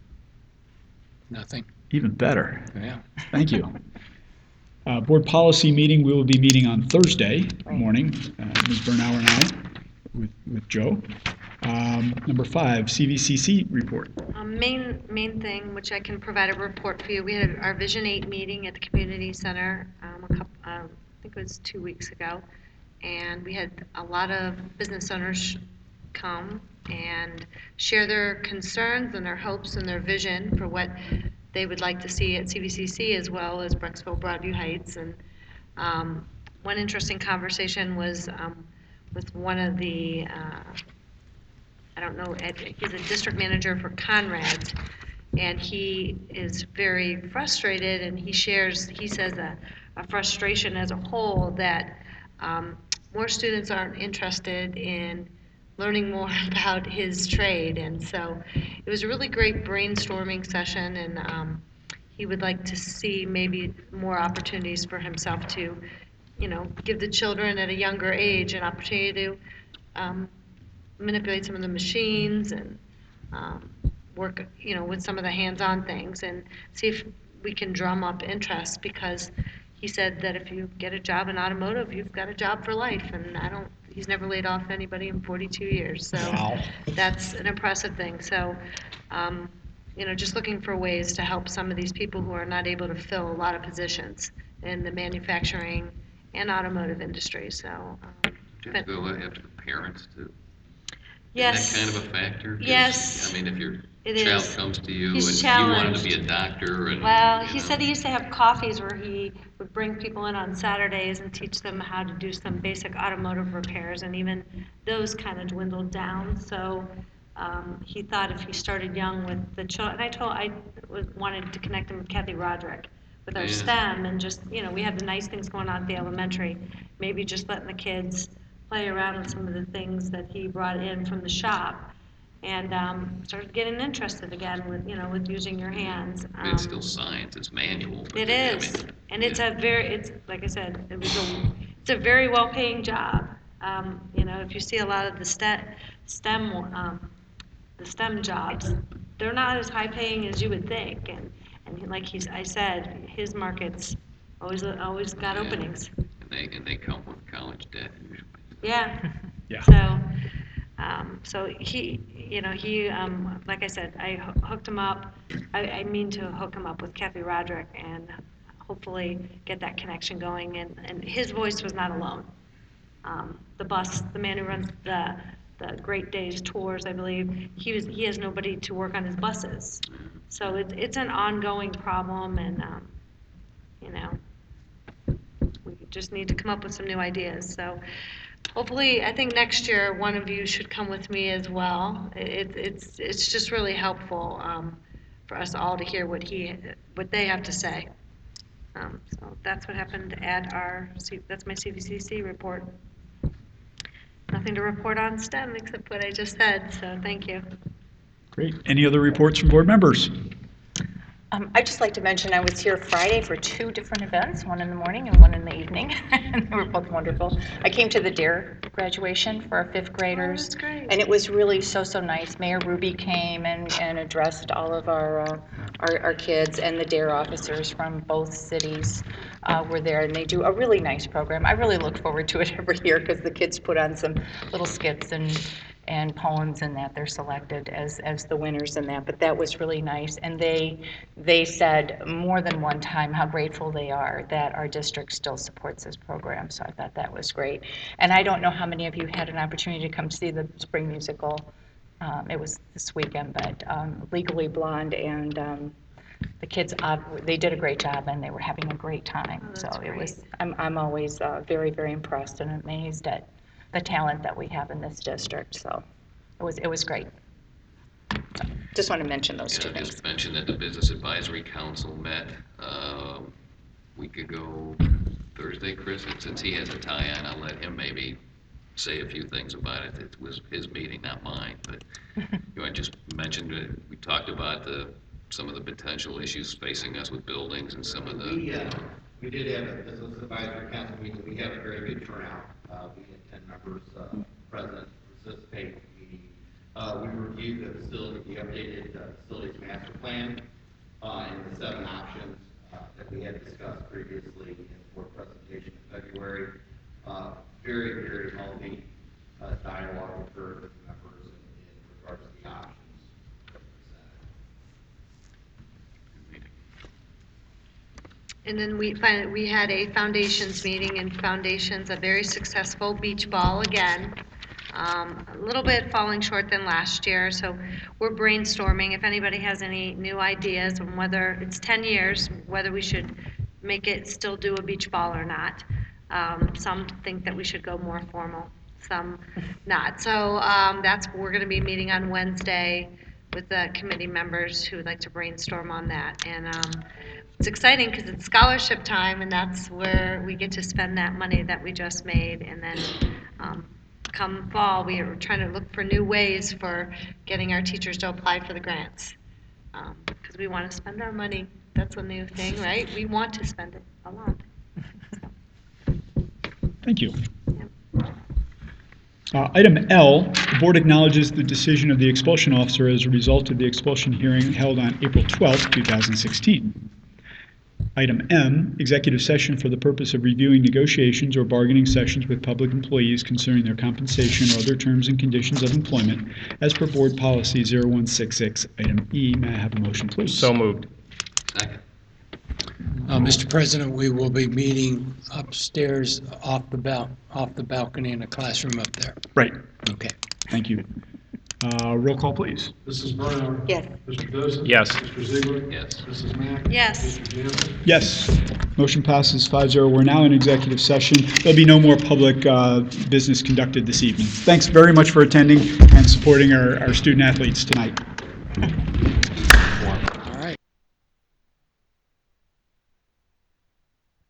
Nothing. Even better. Yeah. Thank you. Uh, Board policy meeting, we will be meeting on Thursday Right. morning, uh, Miz Bernauer and I, with, with Joe. Um, Number five, C V C C report. Um, Main, main thing, which I can provide a report for you, we had our Vision eight meeting at the community center, um, a couple, um, I think it was two weeks ago. And we had a lot of business owners come and share their concerns and their hopes and their vision for what they would like to see at C V C C as well as Brecksville Broadview Heights. And um, one interesting conversation was um, with one of the, uh, I don't know, Ed, he's a district manager for Conrad's, and he is very frustrated, and he shares, he says a, a frustration as a whole that um, more students aren't interested in learning more about his trade. And so it was a really great brainstorming session, and um, he would like to see maybe more opportunities for himself to, you know, give the children at a younger age an opportunity to um, manipulate some of the machines and um, work, you know, with some of the hands-on things and see if we can drum up interest, because he said that if you get a job in automotive, you've got a job for life, and I don't, he's never laid off anybody in forty-two years, so that's an impressive thing. So, um, you know, just looking for ways to help some of these people who are not able to fill a lot of positions in the manufacturing and automotive industry, so. um, Do you have to go after the parents too? Yes. Isn't that kind of a factor? 'Cause, Yes. I mean, if your It child is. comes to you He's and you wanted to challenged. be a doctor and. Well, you he know, said he used to have coffees where he would bring people in on Saturdays and teach them how to do some basic automotive repairs, and even those kind of dwindled down. So um, he thought if he started young with the children, and I told, I was, wanted to connect him with Kathy Roderick with our Yeah. STEM, and just, you know, we have the nice things going on at the elementary, maybe just letting the kids play around with some of the things that he brought in from the shop, and um, started getting interested again with, you know, with using your hands. I mean, it's Um, still science, it's manual. but, It I is, mean, and it's yeah. a very, it's, like I said, it was a, it's a very well-paying job. Um, You know, if you see a lot of the STEM, STEM, um, the STEM jobs, they're not as high-paying as you would think, and, and he- like he's, I said, his market's always, always got Yeah. openings. And they, and they come with college debt usually. Yeah. Yeah. So, Um, So he, you know, he, um, like I said, I hoo- hooked him up, I, I mean to hook him up with Kathy Roderick and hopefully get that connection going, and, and his voice was not alone. Um, The bus, the man who runs the, the Great Days tours, I believe, he was, he has nobody to work on his buses. So it, it's an ongoing problem, and, um, you know, we just need to come up with some new ideas. So hopefully, I think next year, one of you should come with me as well. It, it's, it's just really helpful, um, for us all to hear what he, what they have to say. Um, so that's what happened at our, C- that's my C V C C report. Nothing to report on STEM except what I just said, so thank you. Great. Any other reports from board members? Um, I'd just like to mention I was here Friday for two different events, one in the morning and one in the evening, and they were both wonderful. I came to the DARE graduation for our fifth graders. that's great. And it was really so, so nice. Mayor Ruby came and, and addressed all of our, uh, our, our kids, and the DARE officers from both cities uh, were there, and they do a really nice program. I really look forward to it every year because the kids put on some little skits and and poems and that they're selected as, as the winners in that, but that was really nice. And they, they said more than one time how grateful they are that our district still supports this program, so I thought that was great. And I don't know how many of you had an opportunity to come see the spring musical. Um, it was this weekend, but um, Legally Blonde, and um, the kids, uh, they did a great job and they were having a great time. Oh, So that's it was, great. I'm, I'm always uh, very, very impressed and amazed at the talent that we have in this district, so it was, it was great. So, just want to mention those two Yeah, things. just mention that the Business Advisory Council met uh, a week ago Thursday, Chris, and since he has a tie on, I'll let him maybe say a few things about it. It was his meeting, not mine, but you know, I just mentioned that we talked about the, some of the potential issues facing us with buildings and some of the. We, uh, we did have a business advisory council meeting. We had a very good turnout. Uh, we had ten members, uh, present, participate. We, uh, we reviewed the facility, the updated uh, facilities master plan, uh, and the seven options, uh, that we had discussed previously in the board presentation in February. Uh, very, very healthy, uh, dialogue occurred with members in, in regards to the options that were presented. And then we fin- we had a foundations meeting, and foundations, a very successful beach ball again. Um, a little bit falling short than last year, so we're brainstorming if anybody has any new ideas on whether it's ten years, whether we should make it still do a beach ball or not. Um, some think that we should go more formal, some not. So um, that's, we're going to be meeting on Wednesday with the committee members who would like to brainstorm on that. And um, it's exciting because it's scholarship time, and that's where we get to spend that money that we just made. And then um, come fall, we are trying to look for new ways for getting our teachers to apply for the grants. Because we want to spend our money. That's a new thing, right? We want to spend it a lot. Thank you. Uh, Item L, the board acknowledges the decision of the expulsion officer as a result of the expulsion hearing held on April twelfth, two thousand sixteen. Item M, executive session for the purpose of reviewing negotiations or bargaining sessions with public employees concerning their compensation or other terms and conditions of employment, as per board policy zero one six six. Item E, may I have a motion, please? So moved. Second. Uh, Mister President, we will be meeting upstairs off the bal, off the balcony in a classroom up there. Right, Okay. thank you. Uh, Roll call, please. Missus Brown? Yes. Mister Joseph? Yes. Mister Ziegler? Yes. Missus Mack? Yes. Mister Jansen? Yes, motion passes five zero. We're now in executive session. There'll be no more public uh, business conducted this evening. Thanks very much for attending and supporting our, our student athletes tonight.